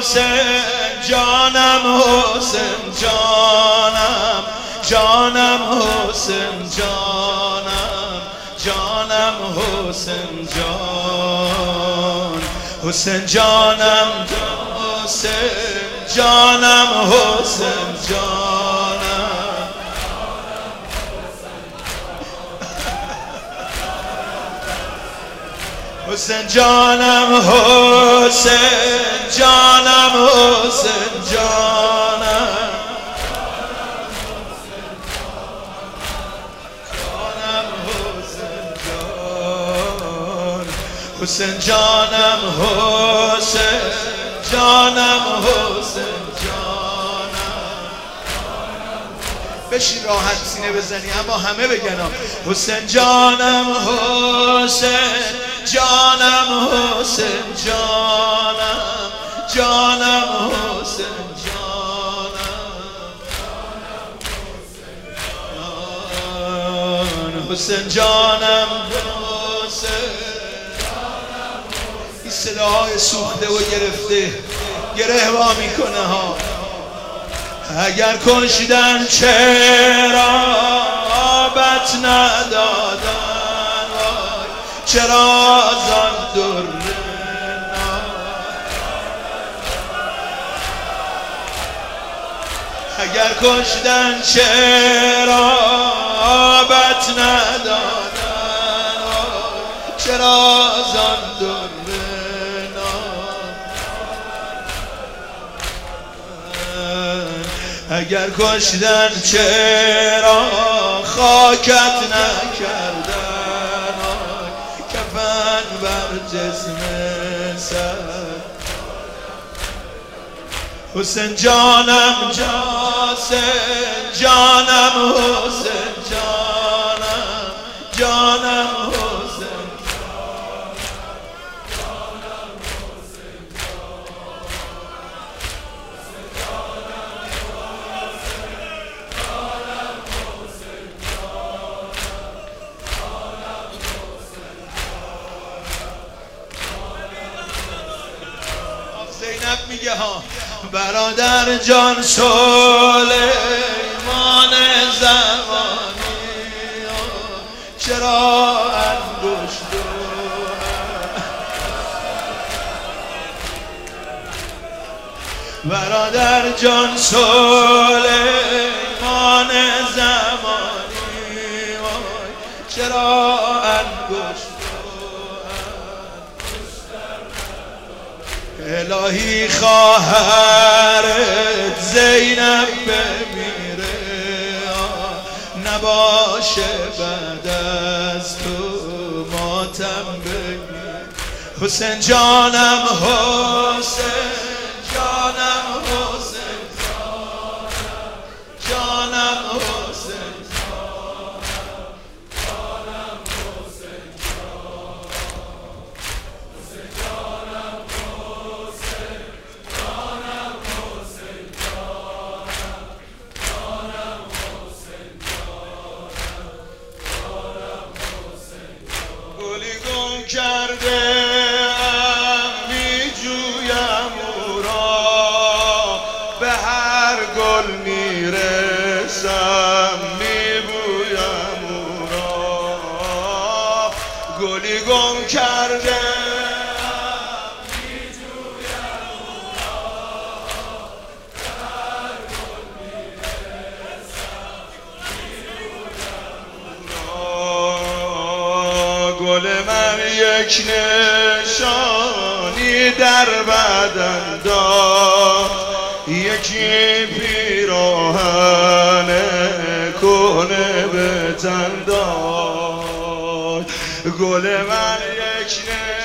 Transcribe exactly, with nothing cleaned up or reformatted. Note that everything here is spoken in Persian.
حسین جانم حسین جانم جانم حسین جانم جانم حسین جان حسین جانم حسین جانم حسین جانم حسین جانم حسین جانم حسین جانم حسین جانم حسین جانم حسین جانم بشین راحت سینه بزنی اما همه بگن حسین جانم حسین جانم حسین جانم جانم حسین جانم حسین جانم حسین صداهای سوخته و گرفته گره وا میکنه ها اگر کشیدن چرا آبت ندادن وای چرا زان در اگر کشیدن چرا آبت ندادن وای چرا زان در اگر کشیدن چرا خاکت نکردن کفن بر جسم سر حسین جانم حسین جانم حسین جانم جانم حسین زینب میگه ها برادر جان سلیمان زمانی چرا انگشت برادر جان سلیمان زمانی چرا انگشت الهی خواهرت زینب بمیره نباشه بعد از تو ماتم بگیر حسین جانم حسین جانم حسین جانم حسین کرده می جویم او را به هر گل میرسم می بویم او را گلی گم کرده می جویم او را به هر گل میرسم می بویم او را گل من یک نشانی در بدن داشت یکی پیراهن کهنه به تن داشت گل من یک نشانی